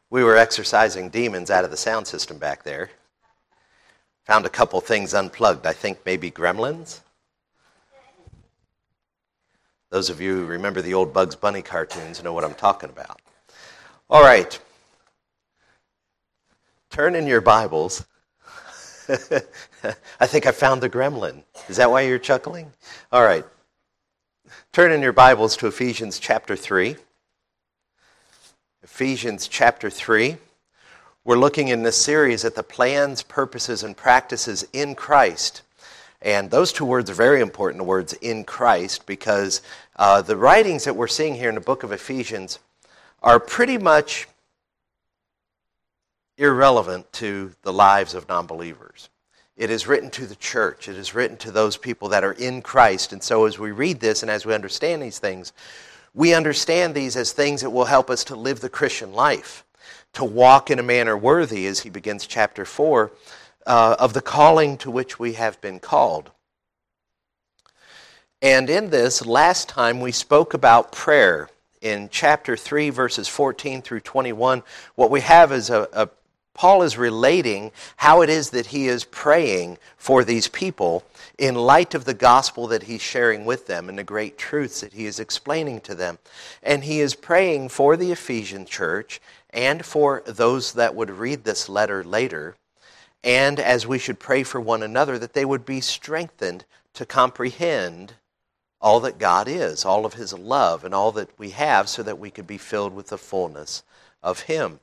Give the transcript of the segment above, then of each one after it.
We were exorcising demons out of the sound system back there. Found a couple things unplugged. I think maybe gremlins. Those of you who remember the old Bugs Bunny cartoons know what I'm talking about. All right. Turn in your Bibles. I think I found the gremlin. Is that why you're chuckling? All right. Turn in your Bibles to Ephesians chapter 3. Ephesians chapter 3. We're looking in this series at the plans, purposes, and practices in Christ. And those two words are very important, the words in Christ, because the writings that we're seeing here in the book of Ephesians are pretty much irrelevant to the lives of non-believers. It is written to the church. It is written to those people that are in Christ. And so as we read this and as we understand these things, we understand these as things that will help us to live the Christian life, to walk in a manner worthy, as he begins chapter 4, of the calling to which we have been called. And in this, last time we spoke about prayer. In chapter 3, verses 14 through 21, what we have is Paul is relating how it is that he is praying for these people in light of the gospel that he's sharing with them and the great truths that he is explaining to them. And he is praying for the Ephesian church and for those that would read this letter later, and as we should pray for one another, that they would be strengthened to comprehend all that God is, all of his love and all that we have, so that we could be filled with the fullness of him.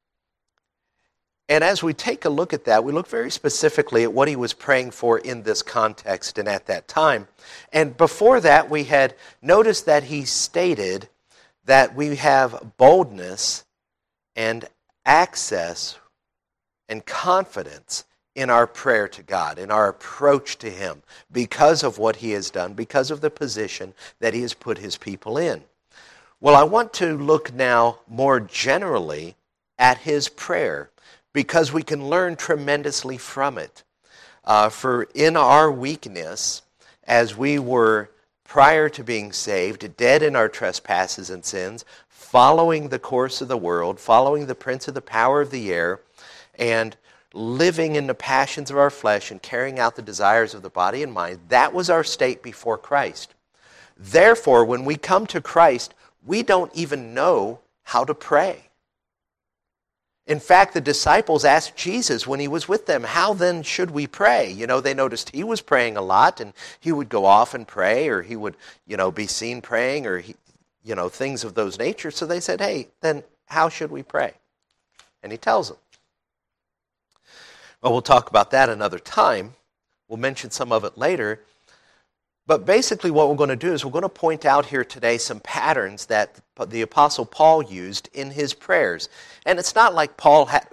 And as we take a look at that, we look very specifically at what he was praying for in this context and at that time. And before that, we had noticed that he stated that we have boldness and access and confidence in our prayer to God, in our approach to him, because of what he has done, because of the position that he has put his people in. Well, I want to look now more generally at his prayer, because we can learn tremendously from it. For in our weakness, as we were prior to being saved, dead in our trespasses and sins, following the course of the world, following the prince of the power of the air, and living in the passions of our flesh and carrying out the desires of the body and mind, that was our state before Christ. Therefore, when we come to Christ, we don't even know how to pray. In fact, the disciples asked Jesus when he was with them, how then should we pray? You know, they noticed he was praying a lot, and he would go off and pray, or he would, be seen praying, or, things of those nature. So they said, hey, then how should we pray? And he tells them. Well, we'll talk about that another time. We'll mention some of it later. But basically what we're going to do is we're going to point out here today some patterns that the Apostle Paul used in his prayers. And it's not like Paul had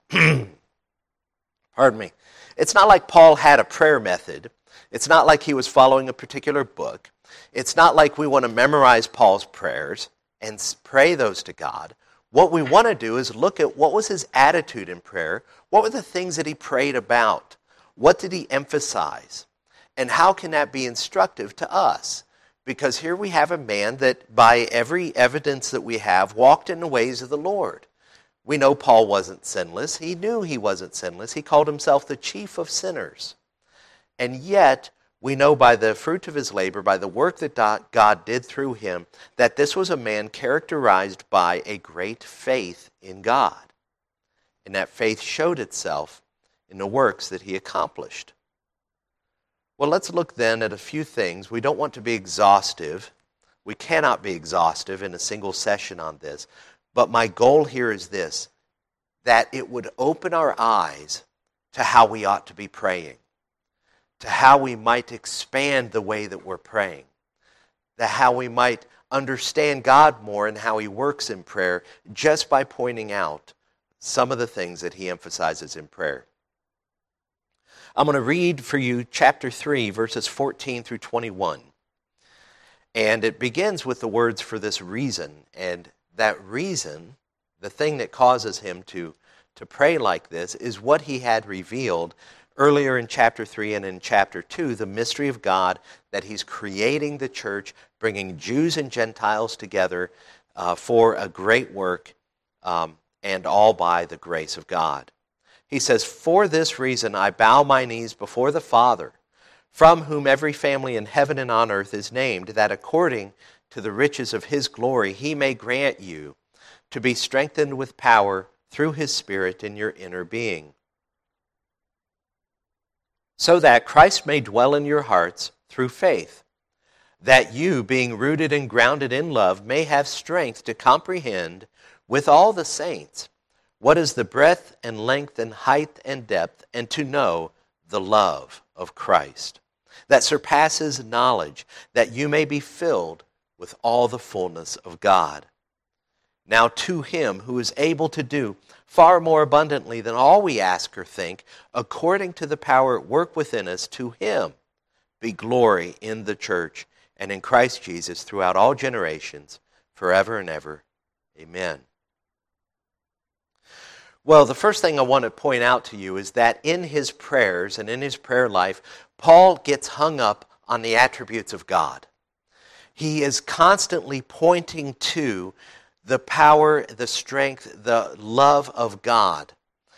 pardon me. It's not like Paul had a prayer method. It's not like he was following a particular book. It's not like we want to memorize Paul's prayers and pray those to God. What we want to do is look at what was his attitude in prayer. What were the things that he prayed about? What did he emphasize? And how can that be instructive to us? Because here we have a man that, by every evidence that we have, walked in the ways of the Lord. We know Paul wasn't sinless. He knew he wasn't sinless. He called himself the chief of sinners. And yet, we know by the fruit of his labor, by the work that God did through him, that this was a man characterized by a great faith in God. And that faith showed itself in the works that he accomplished. Well, let's look then at a few things. We don't want to be exhaustive. We cannot be exhaustive in a single session on this. But my goal here is this, that it would open our eyes to how we ought to be praying, to how we might expand the way that we're praying, to how we might understand God more and how he works in prayer, just by pointing out some of the things that he emphasizes in prayer. I'm going to read for you chapter 3, verses 14 through 21. And it begins with the words, for this reason. And that reason, the thing that causes him to pray like this, is what he had revealed earlier in chapter 3 and in chapter 2, the mystery of God, that he's creating the church, bringing Jews and Gentiles together for a great work and all by the grace of God. He says, "For this reason I bow my knees before the Father, from whom every family in heaven and on earth is named, that according to the riches of his glory he may grant you to be strengthened with power through his Spirit in your inner being, so that Christ may dwell in your hearts through faith, that you, being rooted and grounded in love, may have strength to comprehend with all the saints what is the breadth and length and height and depth, and to know the love of Christ, that surpasses knowledge, that you may be filled with all the fullness of God. Now to him who is able to do far more abundantly than all we ask or think, according to the power at work within us, to him be glory in the church and in Christ Jesus throughout all generations, forever and ever. Amen." Well, the first thing I want to point out to you is that in his prayers and in his prayer life, Paul gets hung up on the attributes of God. He is constantly pointing to the power, the strength, the love of God.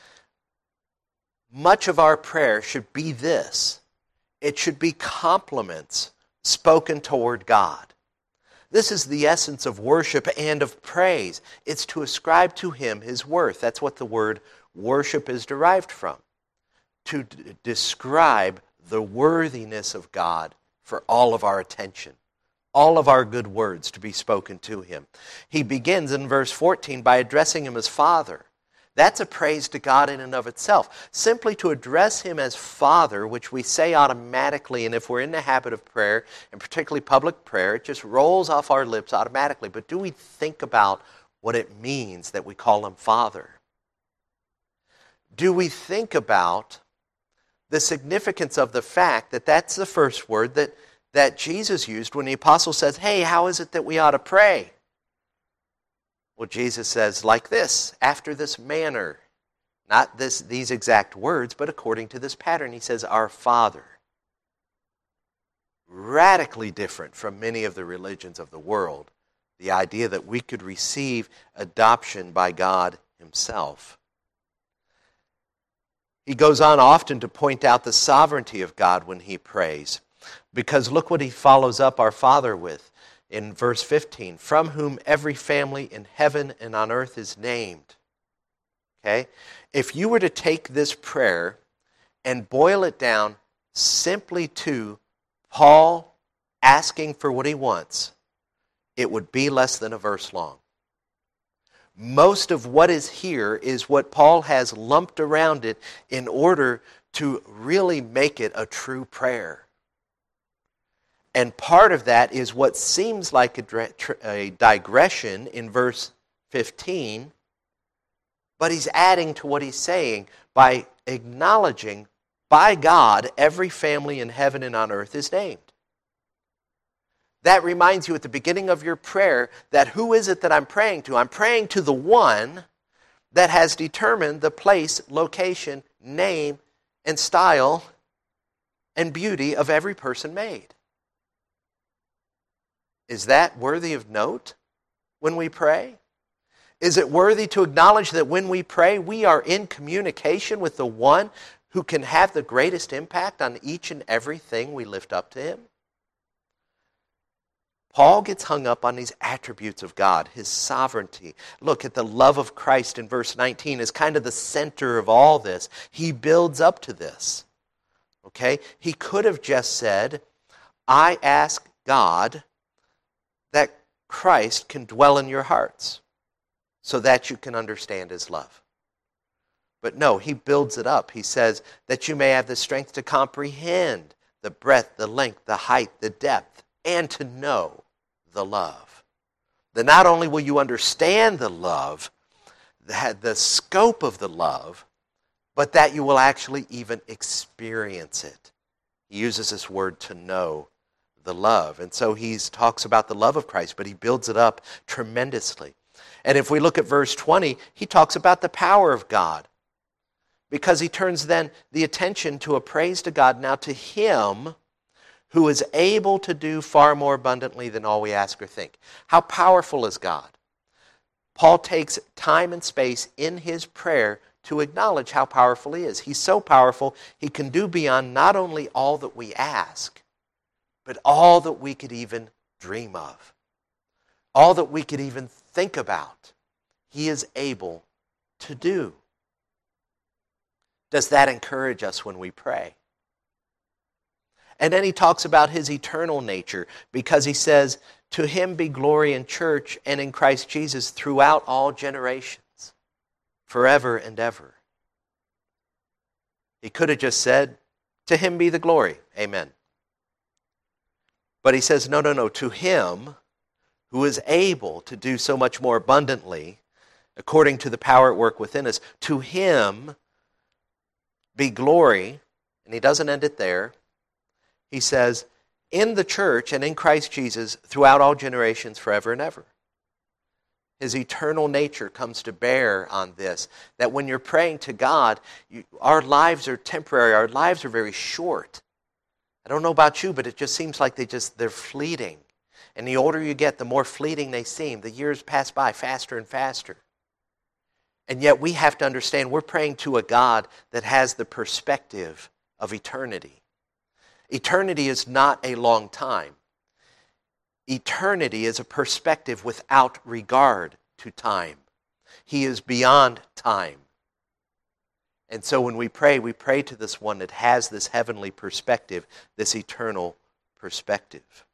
Much of our prayer should be this. It should be compliments spoken toward God. This is the essence of worship and of praise. It's to ascribe to him his worth. That's what the word worship is derived from. To describe the worthiness of God for all of our attention, all of our good words to be spoken to him. He begins in verse 14 by addressing him as Father. That's a praise to God in and of itself. Simply to address him as Father, which we say automatically, and if we're in the habit of prayer, and particularly public prayer, it just rolls off our lips automatically. But do we think about what it means that we call him Father? Do we think about the significance of the fact that that's the first word that Jesus used when the apostle says, "Hey, how is it that we ought to pray?" Well, Jesus says like this, after this manner. Not these exact words, but according to this pattern. He says, "Our Father." Radically different from many of the religions of the world. The idea that we could receive adoption by God himself. He goes on often to point out the sovereignty of God when he prays. Because look what he follows up our Father with. In verse 15, "From whom every family in heaven and on earth is named." Okay? If you were to take this prayer and boil it down simply to Paul asking for what he wants, it would be less than a verse long. Most of what is here is what Paul has lumped around it in order to really make it a true prayer. And part of that is what seems like a digression in verse 15, but he's adding to what he's saying by acknowledging, by God, every family in heaven and on earth is named. That reminds you at the beginning of your prayer that who is it that I'm praying to? I'm praying to the one that has determined the place, location, name, and style and beauty of every person made. Is that worthy of note when we pray? Is it worthy to acknowledge that when we pray, we are in communication with the one who can have the greatest impact on each and everything we lift up to him? Paul gets hung up on these attributes of God, his sovereignty. Look at the love of Christ in verse 19 is kind of the center of all this. He builds up to this. Okay? He could have just said, "I ask God that Christ can dwell in your hearts so that you can understand his love." But no, he builds it up. He says that you may have the strength to comprehend the breadth, the length, the height, the depth, and to know the love. That not only will you understand the love, the scope of the love, but that you will actually even experience it. He uses this word to know the love. And so he talks about the love of Christ, but he builds it up tremendously. And if we look at verse 20, he talks about the power of God, because he turns then the attention to a praise to God, now to him who is able to do far more abundantly than all we ask or think. How powerful is God? Paul takes time and space in his prayer to acknowledge how powerful he is. He's so powerful, he can do beyond not only all that we ask, but all that we could even dream of. All that we could even think about, he is able to do. Does that encourage us when we pray? And then he talks about his eternal nature, because he says, to him be glory in church and in Christ Jesus throughout all generations, forever and ever. He could have just said, to him be the glory, amen. But he says, no, to him who is able to do so much more abundantly, according to the power at work within us, to him be glory, and he doesn't end it there. He says, in the church and in Christ Jesus throughout all generations, forever and ever. His eternal nature comes to bear on this, that when you're praying to God, our lives are temporary, our lives are very short. I don't know about you, but it just seems like they're fleeting. And the older you get, the more fleeting they seem. The years pass by faster and faster. And yet we have to understand we're praying to a God that has the perspective of eternity. Eternity is not a long time. Eternity is a perspective without regard to time. He is beyond time. And so when we pray to this one that has this heavenly perspective, this eternal perspective.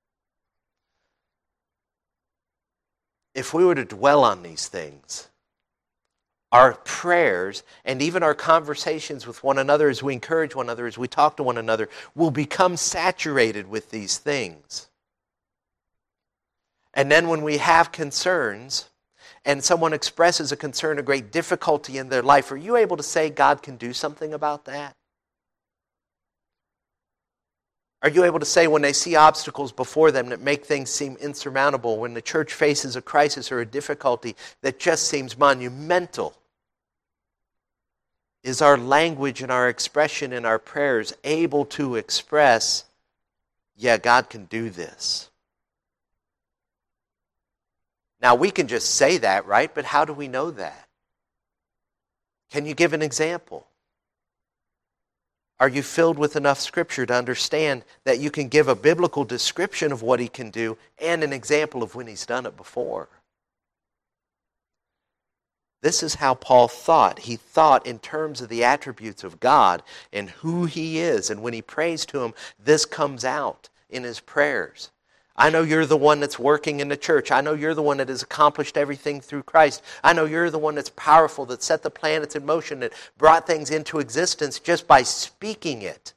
If we were to dwell on these things, our prayers and even our conversations with one another as we encourage one another, as we talk to one another, will become saturated with these things. And then when we have concerns and someone expresses a concern, a great difficulty in their life, are you able to say God can do something about that? Are you able to say when they see obstacles before them that make things seem insurmountable, when the church faces a crisis or a difficulty that just seems monumental, is our language and our expression in our prayers able to express, yeah, God can do this? Now, we can just say that, right? But how do we know that? Can you give an example? Are you filled with enough Scripture to understand that you can give a biblical description of what he can do and an example of when he's done it before? This is how Paul thought. He thought in terms of the attributes of God and who he is. And when he prays to him, this comes out in his prayers. I know you're the one that's working in the church. I know you're the one that has accomplished everything through Christ. I know you're the one that's powerful, that set the planets in motion, that brought things into existence just by speaking it.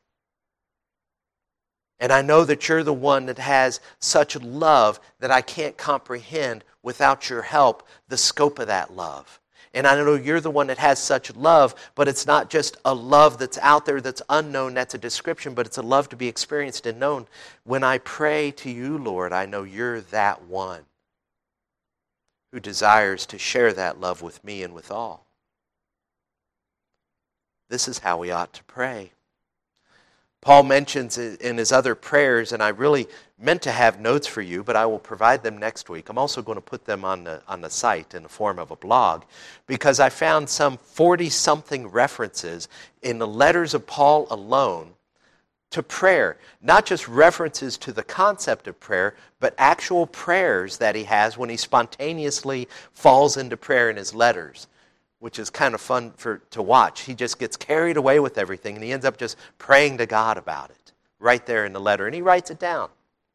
And I know that you're the one that has such love that I can't comprehend without your help the scope of that love. And I know you're the one that has such love, but it's not just a love that's out there that's unknown, that's a description, but it's a love to be experienced and known. When I pray to you, Lord, I know you're that one who desires to share that love with me and with all. This is how we ought to pray. Paul mentions in his other prayers, and I really meant to have notes for you, but I will provide them next week. I'm also going to put them on the site in the form of a blog, because I found some 40-something references in the letters of Paul alone to prayer. Not just references to the concept of prayer, but actual prayers that he has when he spontaneously falls into prayer in his letters, which is kind of fun to watch. He just gets carried away with everything, and he ends up just praying to God about it right there in the letter, and he writes it down.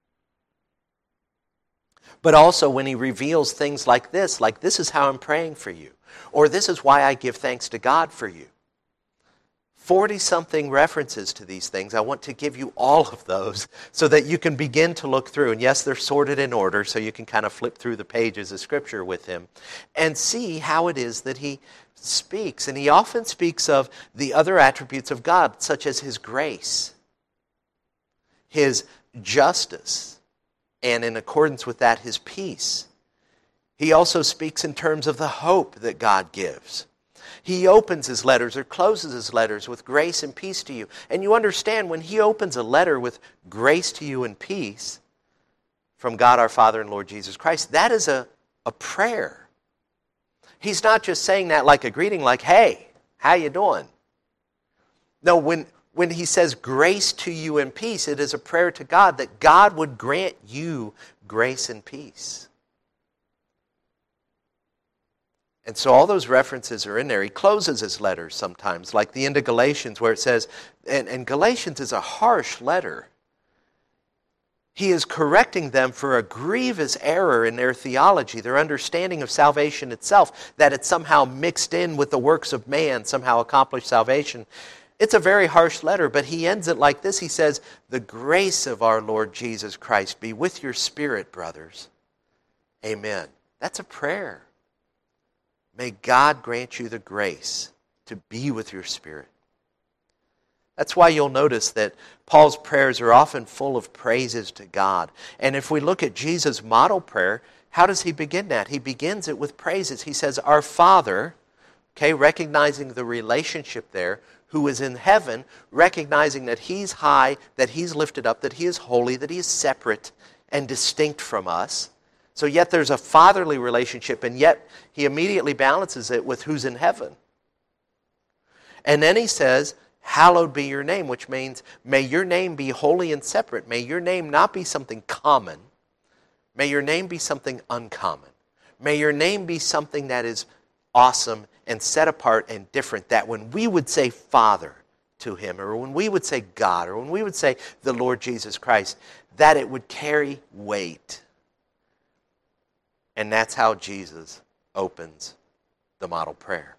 But also when he reveals things like this is how I'm praying for you, or this is why I give thanks to God for you. 40-something references to these things. I want to give you all of those so that you can begin to look through. And yes, they're sorted in order, so you can kind of flip through the pages of Scripture with him and see how it is that he speaks. And he often speaks of the other attributes of God, such as his grace, his justice, and in accordance with that, his peace. He also speaks in terms of the hope that God gives. He opens his letters or closes his letters with grace and peace to you. And you understand when he opens a letter with grace to you and peace from God our Father and Lord Jesus Christ, that is a prayer. He's not just saying that like a greeting, like, hey, how you doing? No, when he says grace to you and peace, it is a prayer to God that God would grant you grace and peace. And so all those references are in there. He closes his letters sometimes, like the end of Galatians where it says, and Galatians is a harsh letter. He is correcting them for a grievous error in their theology, their understanding of salvation itself, that it's somehow mixed in with the works of man, somehow accomplished salvation. It's a very harsh letter, but he ends it like this. He says, the grace of our Lord Jesus Christ be with your spirit, brothers. Amen. That's a prayer. May God grant you the grace to be with your spirit. That's why you'll notice that Paul's prayers are often full of praises to God. And if we look at Jesus' model prayer, how does he begin that? He begins it with praises. He says, our Father, okay, recognizing the relationship there, who is in heaven, recognizing that he's high, that he's lifted up, that he is holy, that he is separate and distinct from us. So yet there's a fatherly relationship, and yet he immediately balances it with who's in heaven. And then he says, hallowed be your name, which means may your name be holy and separate. May your name not be something common. May your name be something uncommon. May your name be something that is awesome and set apart and different, that when we would say Father to him, or when we would say God, or when we would say the Lord Jesus Christ, that it would carry weight. And that's how Jesus opens the model prayer.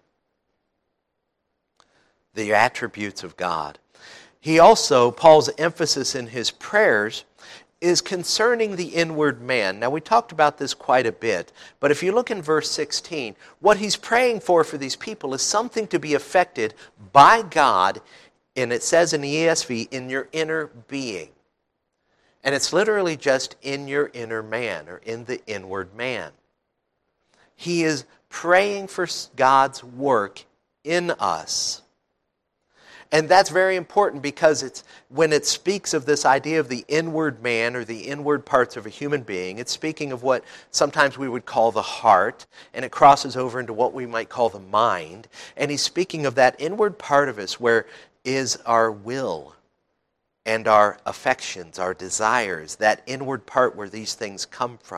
The attributes of God. He also, Paul's emphasis in his prayers is concerning the inward man. Now, we talked about this quite a bit, but if you look in verse 16, what he's praying for these people is something to be affected by God, and it says in the ESV, in your inner being. And it's literally just in your inner man, or in the inward man. He is praying for God's work in us. And that's very important because it's when it speaks of this idea of the inward man or the inward parts of a human being, it's speaking of what sometimes we would call the heart, and it crosses over into what we might call the mind. And he's speaking of that inward part of us where is our will and our affections, our desires, that inward part where these things come from.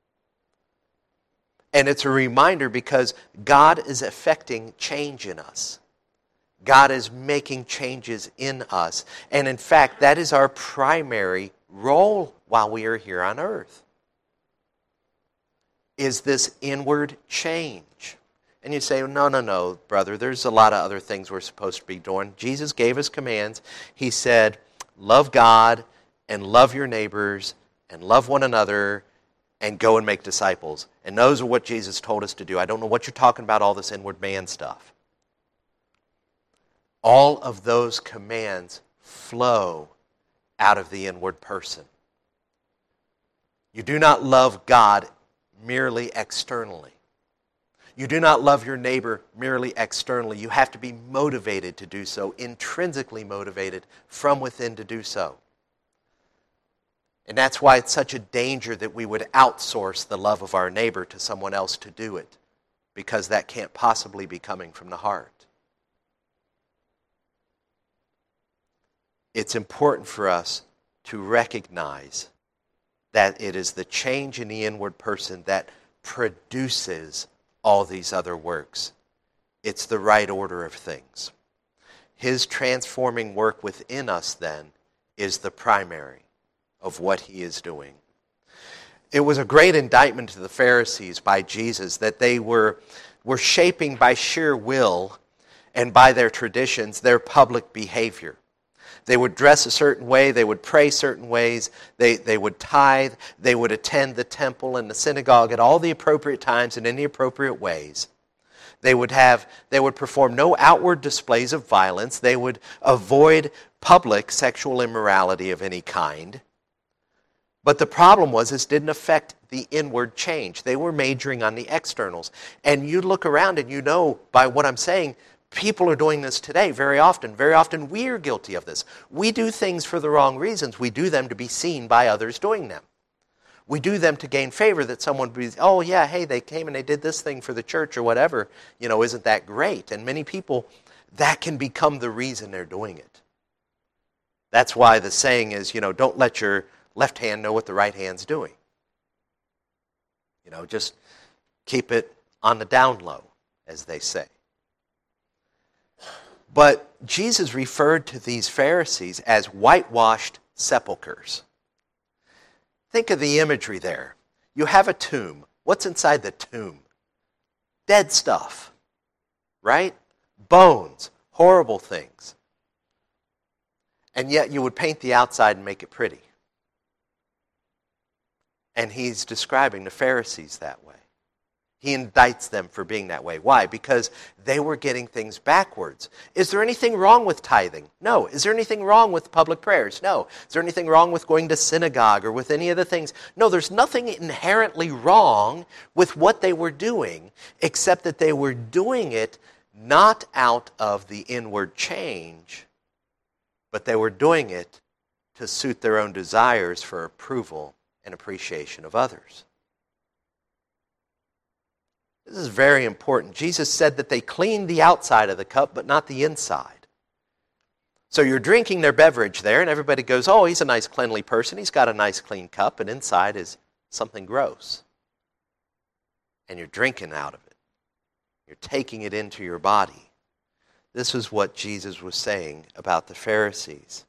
And it's a reminder because God is effecting change in us. God is making changes in us. And in fact, that is our primary role while we are here on earth. Is this inward change. And you say, no, brother, there's a lot of other things we're supposed to be doing. Jesus gave us commands. He said, love God and love your neighbors and love one another and go and make disciples. And those are what Jesus told us to do. I don't know what you're talking about, all this inward man stuff. All of those commands flow out of the inward person. You do not love God merely externally. You do not love your neighbor merely externally. You have to be motivated to do so, intrinsically motivated from within to do so. And that's why it's such a danger that we would outsource the love of our neighbor to someone else to do it, because that can't possibly be coming from the heart. It's important for us to recognize that it is the change in the inward person that produces all these other works. It's the right order of things. His transforming work within us, then, is the primary of what he is doing. It was a great indictment to the Pharisees by Jesus that they were shaping by sheer will and by their traditions their public behavior. They would dress a certain way, they would pray certain ways, they would tithe, they would attend the temple and the synagogue at all the appropriate times and in the appropriate ways. They would perform no outward displays of violence. They would avoid public sexual immorality of any kind. But the problem was this didn't affect the inward change. They were majoring on the externals. And you look around and you know by what I'm saying, people are doing this today very often. Very often we're guilty of this. We do things for the wrong reasons. We do them to be seen by others doing them. We do them to gain favor, that someone would be, oh yeah, hey, they came and they did this thing for the church or whatever. Isn't that great? And many people, that can become the reason they're doing it. That's why the saying is, don't let your left hand know what the right hand's doing. Just keep it on the down low, as they say. But Jesus referred to these Pharisees as whitewashed sepulchres. Think of the imagery there. You have a tomb. What's inside the tomb? Dead stuff, right? Bones, horrible things. And yet you would paint the outside and make it pretty. And he's describing the Pharisees that way. He indicts them for being that way. Why? Because they were getting things backwards. Is there anything wrong with tithing? No. Is there anything wrong with public prayers? No. Is there anything wrong with going to synagogue or with any of the things? No, there's nothing inherently wrong with what they were doing, except that they were doing it not out of the inward change, but they were doing it to suit their own desires for approval and appreciation of others. This is very important. Jesus said that they cleaned the outside of the cup, but not the inside. So you're drinking their beverage there, and everybody goes, oh, he's a nice, cleanly person. He's got a nice, clean cup, and inside is something gross. And you're drinking out of it. You're taking it into your body. This is what Jesus was saying about the Pharisees.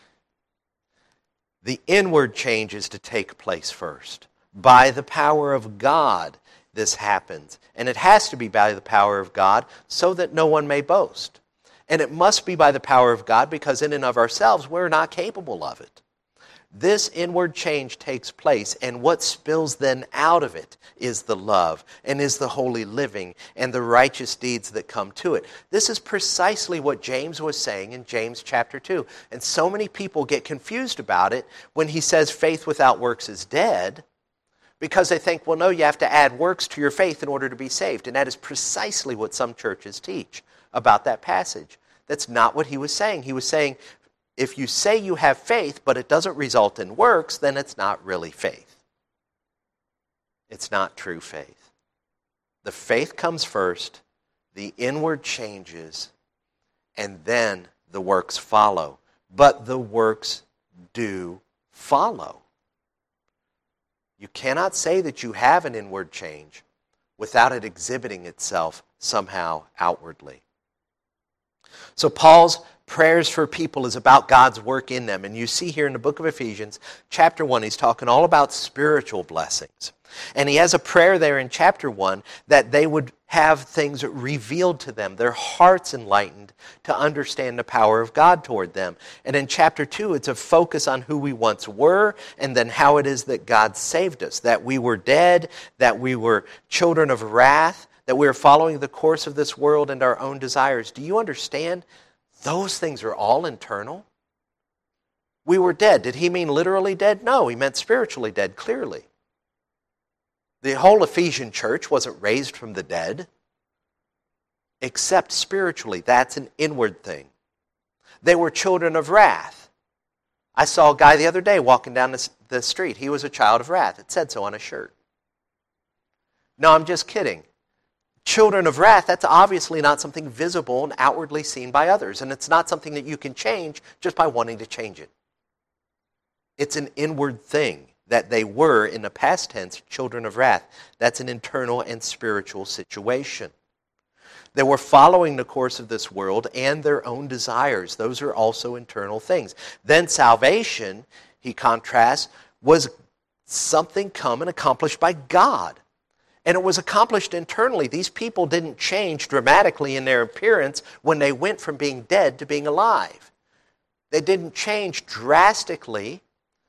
The inward change is to take place first. By the power of God, this happens. And it has to be by the power of God so that no one may boast. And it must be by the power of God because in and of ourselves, we're not capable of it. This inward change takes place, and what spills then out of it is the love, and is the holy living, and the righteous deeds that come to it. This is precisely what James was saying in James chapter 2. And so many people get confused about it when he says faith without works is dead, because they think, well, no, you have to add works to your faith in order to be saved. And that is precisely what some churches teach about that passage. That's not what he was saying. He was saying, if you say you have faith, but it doesn't result in works, then it's not really faith. It's not true faith. The faith comes first, the inward changes, and then the works follow. But the works do follow. You cannot say that you have an inward change without it exhibiting itself somehow outwardly. So Paul's prayers for people is about God's work in them. And you see here in the book of Ephesians, chapter 1, he's talking all about spiritual blessings. And he has a prayer there in chapter 1 that they would have things revealed to them, their hearts enlightened to understand the power of God toward them. And in chapter 2, it's a focus on who we once were and then how it is that God saved us, that we were dead, that we were children of wrath, that we were following the course of this world and our own desires. Do you understand? Those things are all internal. We were dead. Did he mean literally dead? No, he meant spiritually dead, clearly. The whole Ephesian church wasn't raised from the dead, except spiritually. That's an inward thing. They were children of wrath. I saw a guy the other day walking down the street. He was a child of wrath. It said so on his shirt. No, I'm just kidding. Children of wrath, that's obviously not something visible and outwardly seen by others. And it's not something that you can change just by wanting to change it. It's an inward thing that they were, in the past tense, children of wrath. That's an internal and spiritual situation. They were following the course of this world and their own desires. Those are also internal things. Then salvation, he contrasts, was something come and accomplished by God. And it was accomplished internally. These people didn't change dramatically in their appearance when they went from being dead to being alive. They didn't change drastically,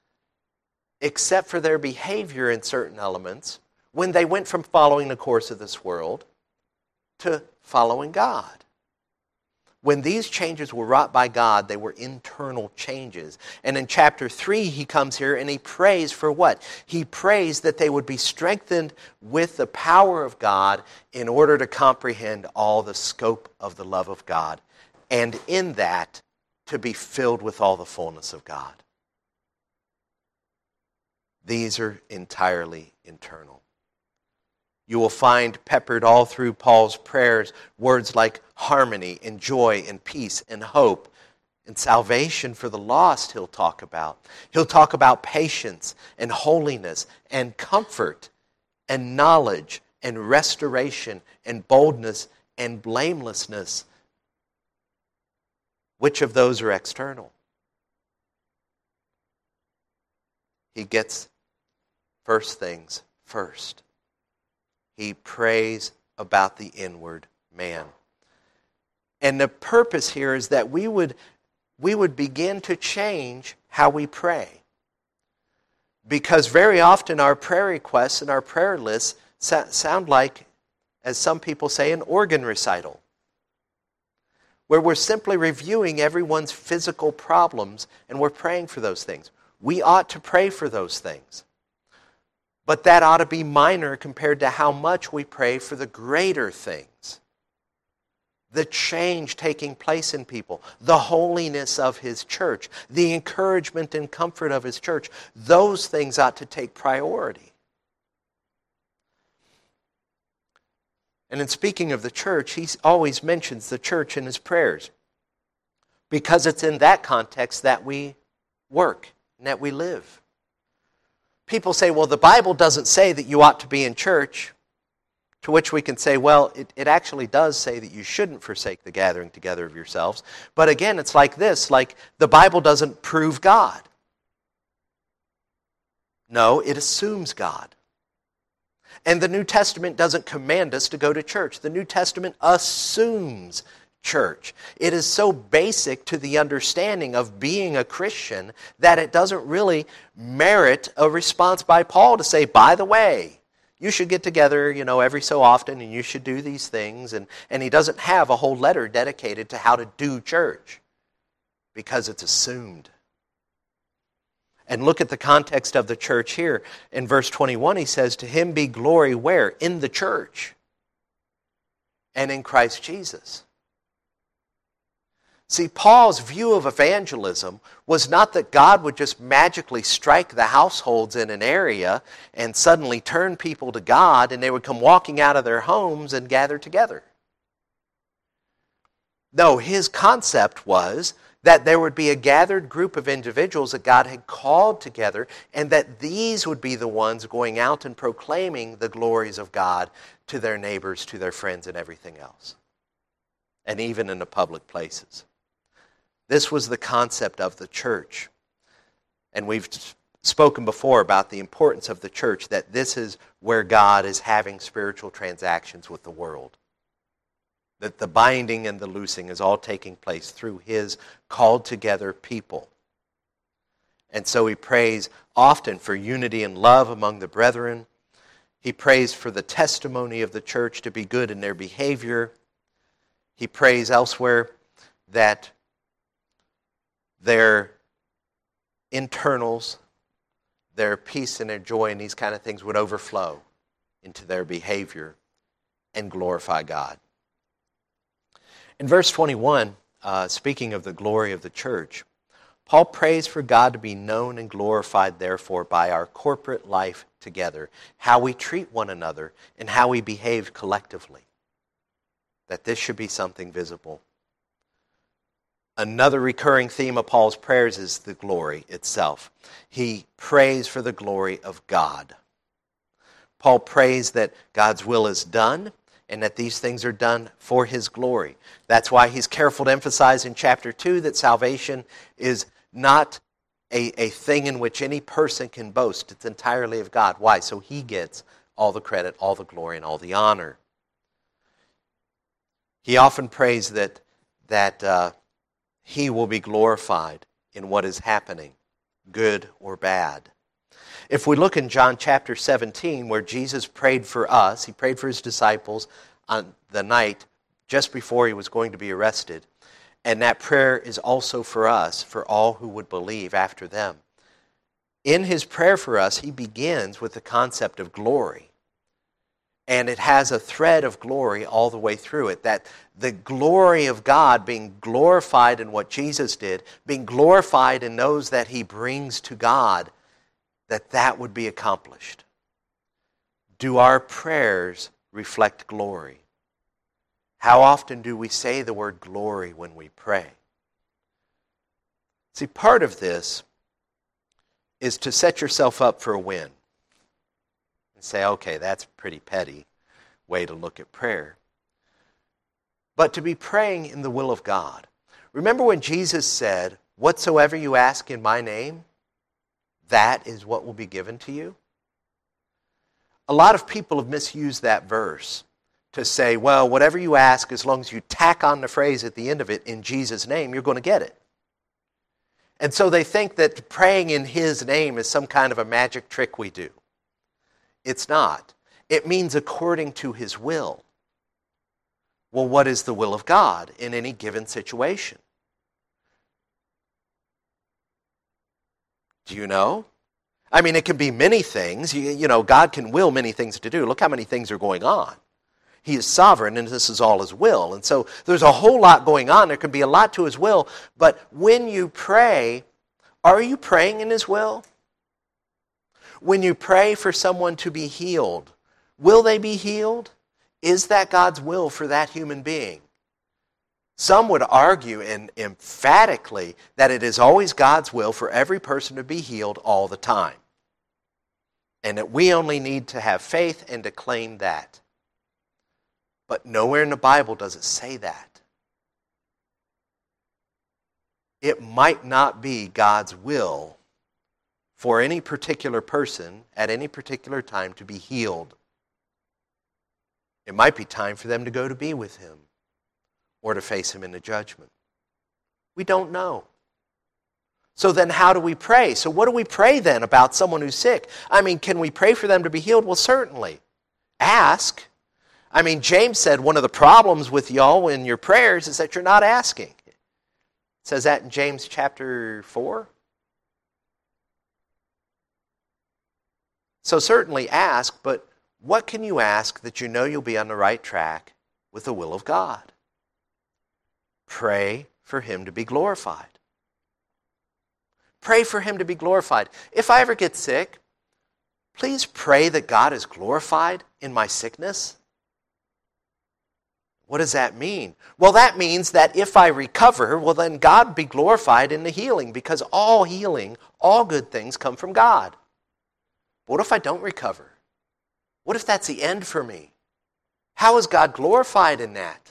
except for their behavior in certain elements, when they went from following the course of this world to following God. When these changes were wrought by God, they were internal changes. And in chapter 3, he comes here and he prays for what? He prays that they would be strengthened with the power of God in order to comprehend all the scope of the love of God. And in that, to be filled with all the fullness of God. These are entirely internal. You will find peppered all through Paul's prayers words like harmony and joy and peace and hope and salvation for the lost he'll talk about. He'll talk about patience and holiness and comfort and knowledge and restoration and boldness and blamelessness. Which of those are external? He gets first things first. He prays about the inward man. And the purpose here is that we would begin to change how we pray. Because very often our prayer requests and our prayer lists sound like, as some people say, an organ recital, where we're simply reviewing everyone's physical problems and we're praying for those things. We ought to pray for those things. But that ought to be minor compared to how much we pray for the greater things. The change taking place in people, the holiness of His church, the encouragement and comfort of His church. Those things ought to take priority. And in speaking of the church, he always mentions the church in his prayers, because it's in that context that we work and that we live. People say, well, the Bible doesn't say that you ought to be in church, to which we can say, well, it actually does say that you shouldn't forsake the gathering together of yourselves. But again, it's like this, like the Bible doesn't prove God. No, it assumes God. And the New Testament doesn't command us to go to church. The New Testament assumes church. It is so basic to the understanding of being a Christian that it doesn't really merit a response by Paul to say, by the way, you should get together, every so often, and you should do these things. And he doesn't have a whole letter dedicated to how to do church, because it's assumed. And look at the context of the church here. In verse 21, he says, to Him be glory where? In the church and in Christ Jesus. See, Paul's view of evangelism was not that God would just magically strike the households in an area and suddenly turn people to God and they would come walking out of their homes and gather together. No, his concept was that there would be a gathered group of individuals that God had called together, and that these would be the ones going out and proclaiming the glories of God to their neighbors, to their friends, and everything else. And even in the public places. This was the concept of the church. And we've spoken before about the importance of the church, that this is where God is having spiritual transactions with the world. That the binding and the loosing is all taking place through His called together people. And so he prays often for unity and love among the brethren. He prays for the testimony of the church to be good in their behavior. He prays elsewhere that their internals, their peace and their joy and these kind of things would overflow into their behavior and glorify God. In verse 21, speaking of the glory of the church, Paul prays for God to be known and glorified, therefore, by our corporate life together, how we treat one another, and how we behave collectively. That this should be something visible. Another recurring theme of Paul's prayers is the glory itself. He prays for the glory of God. Paul prays that God's will is done, and that these things are done for His glory. That's why he's careful to emphasize in chapter 2 that salvation is not a thing in which any person can boast. It's entirely of God. Why? So He gets all the credit, all the glory, and all the honor. He often prays that He will be glorified in what is happening, good or bad. If we look in John chapter 17, where Jesus prayed for us, He prayed for His disciples on the night just before He was going to be arrested. And that prayer is also for us, for all who would believe after them. In His prayer for us, He begins with the concept of glory. And it has a thread of glory all the way through it. That the glory of God being glorified in what Jesus did, being glorified in those that He brings to God, that would be accomplished. Do our prayers reflect glory? How often do we say the word glory when we pray? See, part of this is to set yourself up for a win. And say, okay, that's a pretty petty way to look at prayer. But to be praying in the will of God. Remember when Jesus said, whatsoever you ask in my name, that is what will be given to you? A lot of people have misused that verse to say, well, whatever you ask, as long as you tack on the phrase at the end of it, in Jesus' name, you're going to get it. And so they think that praying in His name is some kind of a magic trick we do. It's not. It means according to His will. Well, what is the will of God in any given situation? Do you know? I mean, it can be many things. You know, God can will many things to do. Look how many things are going on. He is sovereign, and this is all His will. And so there's a whole lot going on. There can be a lot to His will. But when you pray, are you praying in His will? When you pray for someone to be healed, will they be healed? Is that God's will for that human being? Some would argue emphatically that it is always God's will for every person to be healed all the time. And that we only need to have faith and to claim that. But nowhere in the Bible does it say that. It might not be God's will for any particular person at any particular time to be healed. It might be time for them to go to be with Him or to face Him in the judgment. We don't know. So then how do we pray? So what do we pray then about someone who's sick? I mean, can we pray for them to be healed? Well, certainly. Ask. I mean, James said one of the problems with y'all in your prayers is that you're not asking. It says that in James chapter 4. So certainly ask, but what can you ask that you know you'll be on the right track with the will of God? Pray for Him to be glorified. Pray for Him to be glorified. If I ever get sick, please pray that God is glorified in my sickness. What does that mean? Well, that means that if I recover, well then God be glorified in the healing, because all healing, all good things come from God. But what if I don't recover? What if that's the end for me? How is God glorified in that?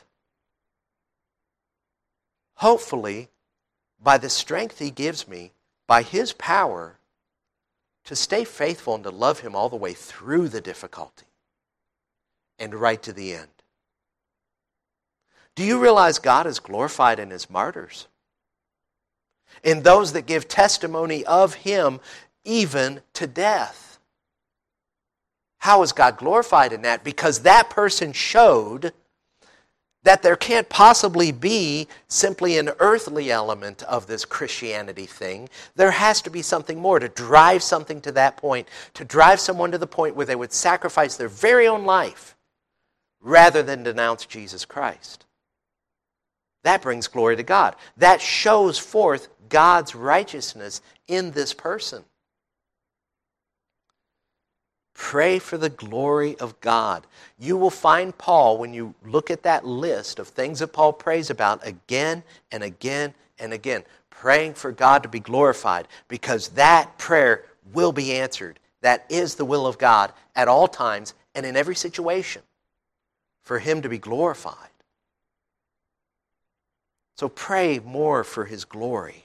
Hopefully, by the strength He gives me, by His power, to stay faithful and to love Him all the way through the difficulty and right to the end. Do you realize God is glorified in His martyrs? In those that give testimony of Him even to death. How is God glorified in that? Because that person showed that there can't possibly be simply an earthly element of this Christianity thing. There has to be something more to drive something to that point, to drive someone to the point where they would sacrifice their very own life rather than denounce Jesus Christ. That brings glory to God. That shows forth God's righteousness in this person. Pray for the glory of God. You will find Paul, when you look at that list of things that Paul prays about again and again and again, praying for God to be glorified, because that prayer will be answered. That is the will of God at all times and in every situation, for Him to be glorified. So pray more for His glory.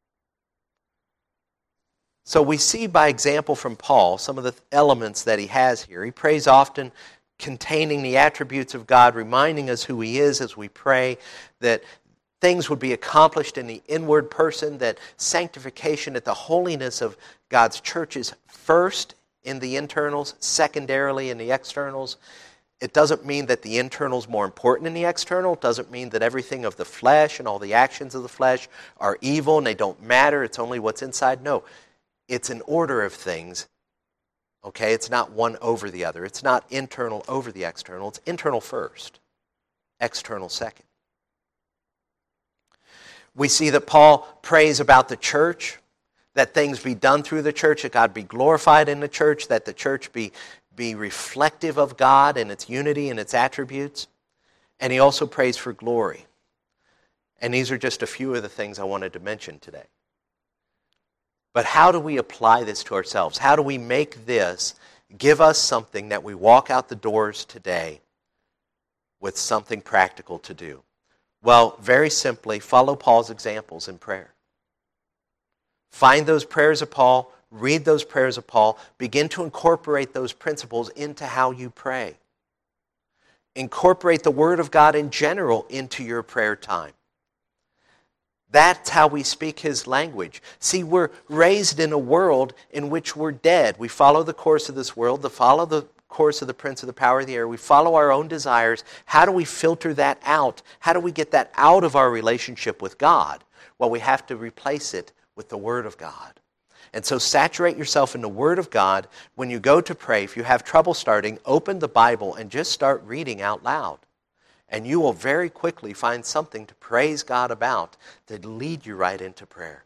So we see by example from Paul some of the elements that he has here. He prays often containing the attributes of God, reminding us who He is as we pray, that things would be accomplished in the inward person, that sanctification, that the holiness of God's church is first in the internals, secondarily in the externals. It doesn't mean that the internal is more important than the external. It doesn't mean that everything of the flesh and all the actions of the flesh are evil and they don't matter. It's only what's inside. No, it's an order of things. Okay, it's not one over the other. It's not internal over the external. It's internal first, external second. We see that Paul prays about the church, that things be done through the church, that God be glorified in the church, that the church be reflective of God and its unity and its attributes. And he also prays for glory. And these are just a few of the things I wanted to mention today. But how do we apply this to ourselves? How do we make this give us something that we walk out the doors today with something practical to do? Well, very simply, follow Paul's examples in prayer. Find those prayers of Paul, read those prayers of Paul, begin to incorporate those principles into how you pray. Incorporate the Word of God in general into your prayer time. That's how we speak His language. See, we're raised in a world in which we're dead. We follow the course of this world, follow the course of the prince of the power of the air. We follow our own desires. How do we filter that out? How do we get that out of our relationship with God? Well, we have to replace it with the Word of God. And so saturate yourself in the Word of God. When you go to pray, if you have trouble starting, open the Bible and just start reading out loud. And you will very quickly find something to praise God about to lead you right into prayer.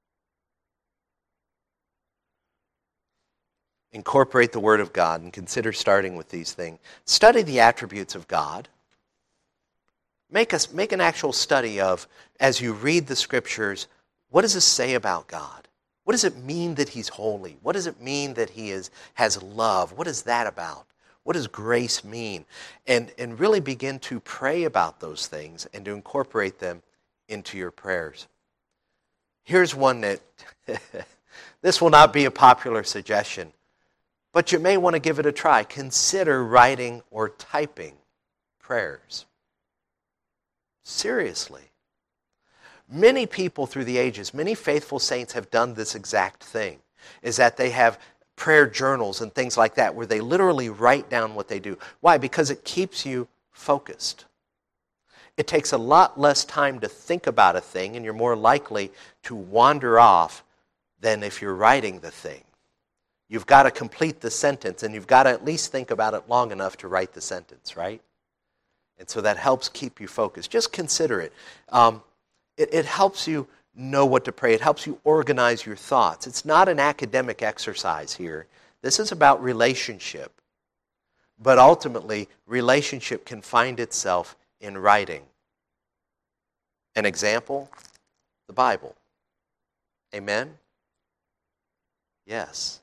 Incorporate the Word of God and consider starting with these things. Study the attributes of God. Make an actual study of, as you read the Scriptures, what does this say about God? What does it mean that He's holy? What does it mean that He has love? What is that about? What does grace mean? And really begin to pray about those things and to incorporate them into your prayers. Here's one that, this will not be a popular suggestion, but you may want to give it a try. Consider writing or typing prayers. Seriously. Many people through the ages, many faithful saints have done this exact thing, is that they have prayer journals and things like that where they literally write down what they do. Why? Because it keeps you focused. It takes a lot less time to think about a thing, and you're more likely to wander off than if you're writing the thing. You've got to complete the sentence, and you've got to at least think about it long enough to write the sentence, right? And so that helps keep you focused. Just consider it. It helps you know what to pray. It helps you organize your thoughts. It's not an academic exercise here. This is about relationship. But ultimately, relationship can find itself in writing. An example, the Bible. Amen? Yes.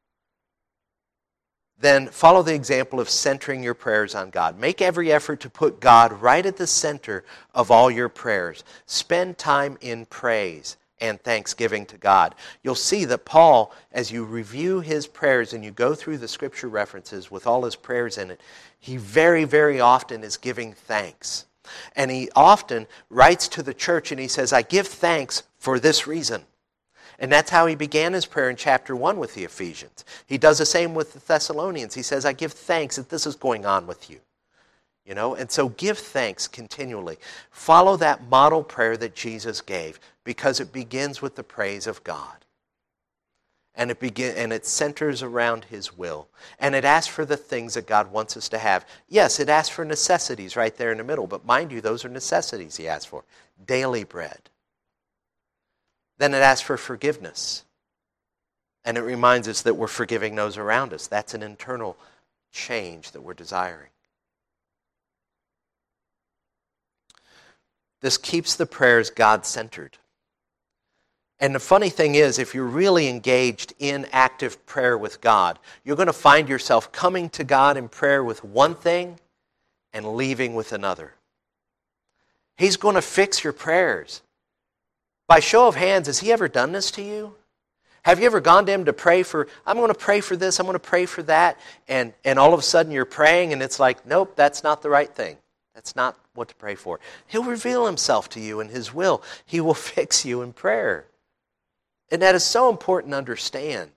Then follow the example of centering your prayers on God. Make every effort to put God right at the center of all your prayers. Spend time in praise and thanksgiving to God. You'll see that Paul, as you review his prayers and you go through the scripture references with all his prayers in it, he very, very often is giving thanks. And he often writes to the church and he says, I give thanks for this reason. And that's how he began his prayer in chapter 1 with the Ephesians. He does the same with the Thessalonians. He says, I give thanks that this is going on with you. You know, and so give thanks continually. Follow that model prayer that Jesus gave because it begins with the praise of God. And it centers around His will. And it asks for the things that God wants us to have. Yes, it asks for necessities right there in the middle. But mind you, those are necessities He asks for. Daily bread. Then it asks for forgiveness. And it reminds us that we're forgiving those around us. That's an internal change that we're desiring. This keeps the prayers God-centered. And the funny thing is, if you're really engaged in active prayer with God, you're going to find yourself coming to God in prayer with one thing and leaving with another. He's going to fix your prayers. By show of hands, has He ever done this to you? Have you ever gone to Him to pray for, I'm going to pray for this, I'm going to pray for that, and all of a sudden you're praying and it's like, nope, that's not the right thing. That's not what to pray for. He'll reveal Himself to you in His will. He will fix you in prayer. And that is so important to understand.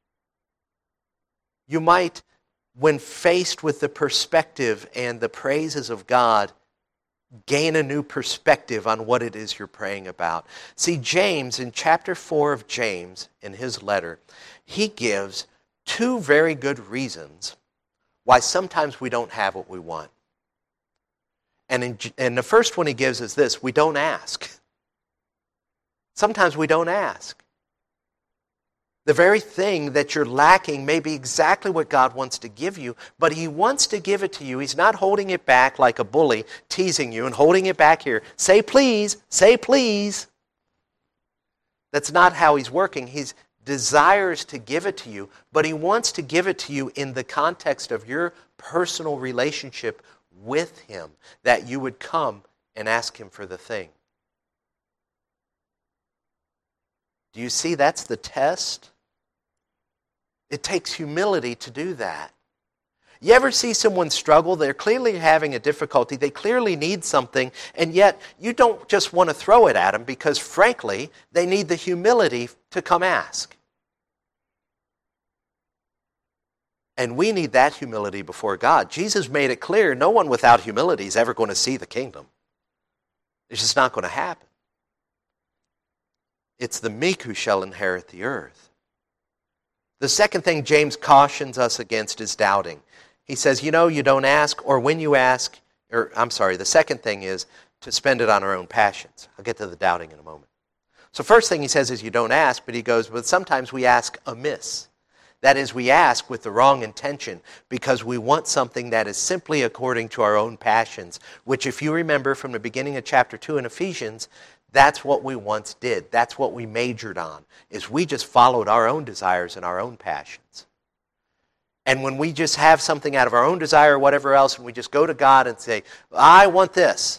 You might, when faced with the perspective and the praises of God, gain a new perspective on what it is you're praying about. See, James, in chapter 4 of James, in his letter, he gives two very good reasons why sometimes we don't have what we want. And the first one he gives is this: we don't ask. Sometimes we don't ask. The very thing that you're lacking may be exactly what God wants to give you, but He wants to give it to you. He's not holding it back like a bully, teasing you and holding it back here. Say please, say please. That's not how He's working. He desires to give it to you, but He wants to give it to you in the context of your personal relationship with Him, that you would come and ask Him for the thing. Do you see that's the test? It takes humility to do that. You ever see someone struggle? They're clearly having a difficulty. They clearly need something, and yet you don't just want to throw it at them because, frankly, they need the humility to come ask. And we need that humility before God. Jesus made it clear no one without humility is ever going to see the kingdom. It's just not going to happen. It's the meek who shall inherit the earth. The second thing James cautions us against is doubting. He says, you don't ask, or when you ask, the second thing is to spend it on our own passions. I'll get to the doubting in a moment. So first thing he says is you don't ask, but he goes, but sometimes we ask amiss. That is, we ask with the wrong intention because we want something that is simply according to our own passions, which if you remember from the beginning of chapter 2 in Ephesians, that's what we once did. That's what we majored on, is we just followed our own desires and our own passions. And when we just have something out of our own desire or whatever else, and we just go to God and say, I want this,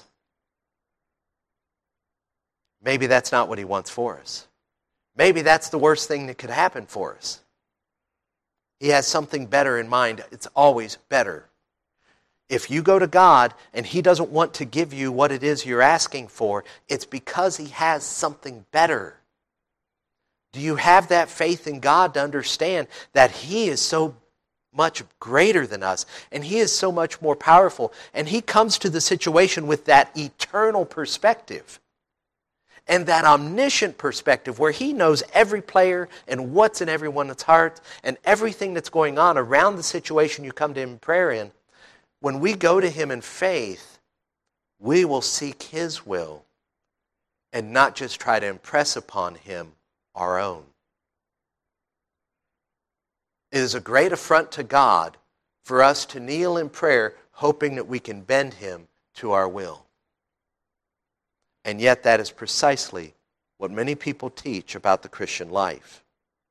maybe that's not what He wants for us. Maybe that's the worst thing that could happen for us. He has something better in mind. It's always better. If you go to God and He doesn't want to give you what it is you're asking for, it's because He has something better. Do you have that faith in God to understand that He is so much greater than us and He is so much more powerful, and He comes to the situation with that eternal perspective and that omniscient perspective where He knows every player and what's in everyone's heart and everything that's going on around the situation you come to Him in prayer in? When we go to Him in faith, we will seek His will and not just try to impress upon Him our own. It is a great affront to God for us to kneel in prayer hoping that we can bend Him to our will. And yet that is precisely what many people teach about the Christian life.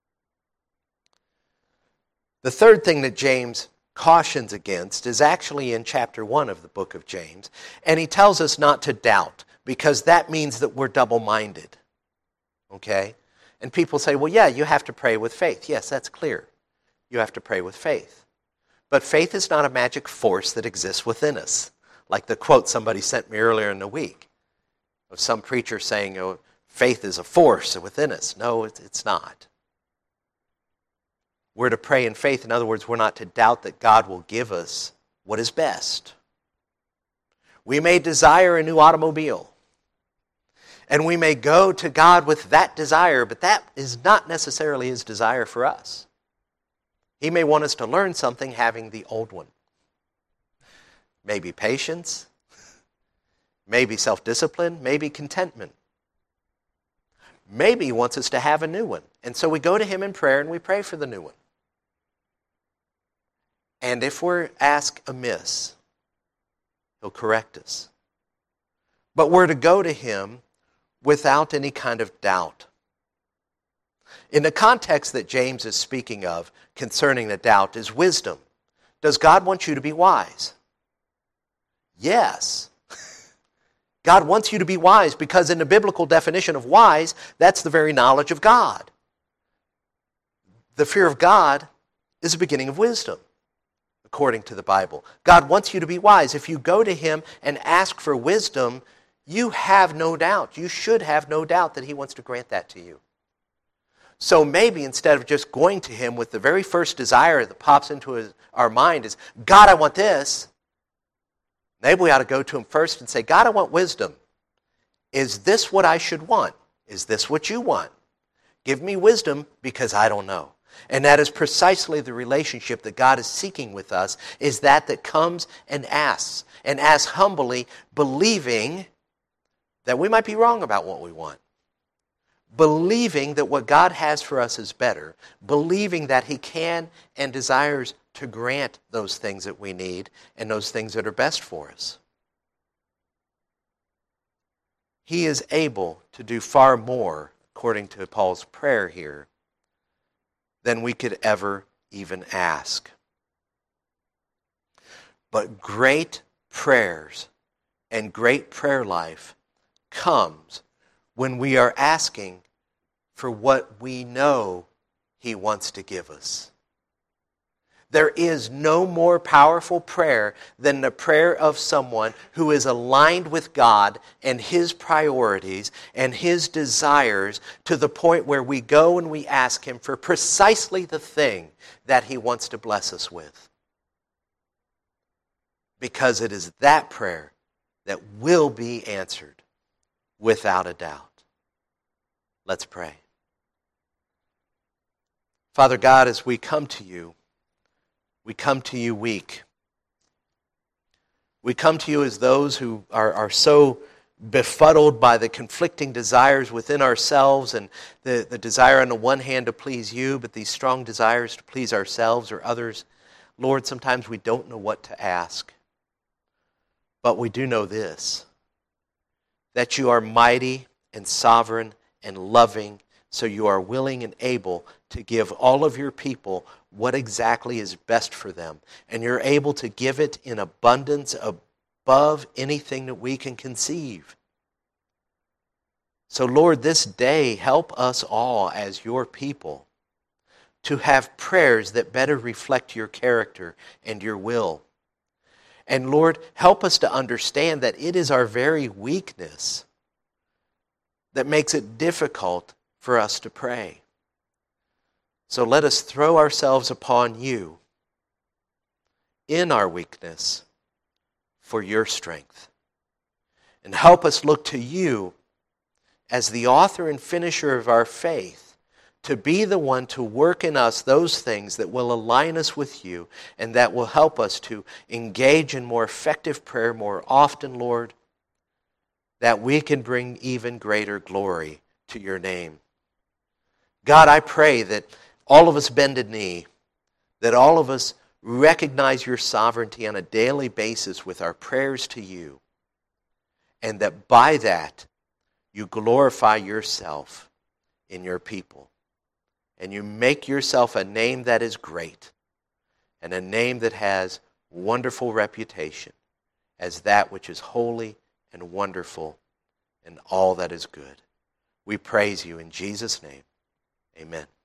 The third thing that James cautions against is actually in chapter 1 of the book of James. And he tells us not to doubt, because that means that we're double-minded. Okay? And people say, well, yeah, you have to pray with faith. Yes, that's clear. You have to pray with faith. But faith is not a magic force that exists within us, like the quote somebody sent me earlier in the week of some preacher saying, oh, faith is a force within us. No, it's not. We're to pray in faith. In other words, we're not to doubt that God will give us what is best. We may desire a new automobile, and we may go to God with that desire, but that is not necessarily His desire for us. He may want us to learn something having the old one. Maybe patience, maybe self-discipline, maybe contentment. Maybe He wants us to have a new one. And so we go to Him in prayer and we pray for the new one. And if we're asked amiss, He'll correct us. But we're to go to Him without any kind of doubt. In the context that James is speaking of concerning the doubt is wisdom. Does God want you to be wise? Yes. God wants you to be wise because in the biblical definition of wise, that's the very knowledge of God. The fear of God is the beginning of wisdom, according to the Bible. God wants you to be wise. If you go to Him and ask for wisdom, you have no doubt. You should have no doubt that He wants to grant that to you. So maybe instead of just going to Him with the very first desire that pops into our mind is, God, I want this. Maybe we ought to go to Him first and say, God, I want wisdom. Is this what I should want? Is this what you want? Give me wisdom because I don't know. And that is precisely the relationship that God is seeking with us, is that comes and asks humbly, believing that we might be wrong about what we want. believing that what God has for us is better, believing that He can and desires to grant those things that we need and those things that are best for us. He is able to do far more, according to Paul's prayer here, than we could ever even ask. But great prayers and great prayer life comes when we are asking for what we know He wants to give us. There is no more powerful prayer than the prayer of someone who is aligned with God and His priorities and His desires to the point where we go and we ask Him for precisely the thing that He wants to bless us with. Because it is that prayer that will be answered without a doubt. Let's pray. Father God, as we come to you weak. We come to you as those who are so befuddled by the conflicting desires within ourselves and the desire on the one hand to please you, but these strong desires to please ourselves or others. Lord, sometimes we don't know what to ask. But we do know this, that you are mighty and sovereign and loving, so you are willing and able to give all of your people what exactly is best for them. And you're able to give it in abundance above anything that we can conceive. So Lord, this day help us all as your people to have prayers that better reflect your character and your will. And Lord, help us to understand that it is our very weakness that makes it difficult for us to pray. So let us throw ourselves upon you in our weakness for your strength. And help us look to you as the author and finisher of our faith to be the one to work in us those things that will align us with you and that will help us to engage in more effective prayer more often, Lord, that we can bring even greater glory to your name. God, I pray that all of us bend a knee, that all of us recognize your sovereignty on a daily basis with our prayers to you, and that by that you glorify yourself in your people. And you make yourself a name that is great and a name that has wonderful reputation as that which is holy and wonderful and all that is good. We praise you in Jesus' name. Amen.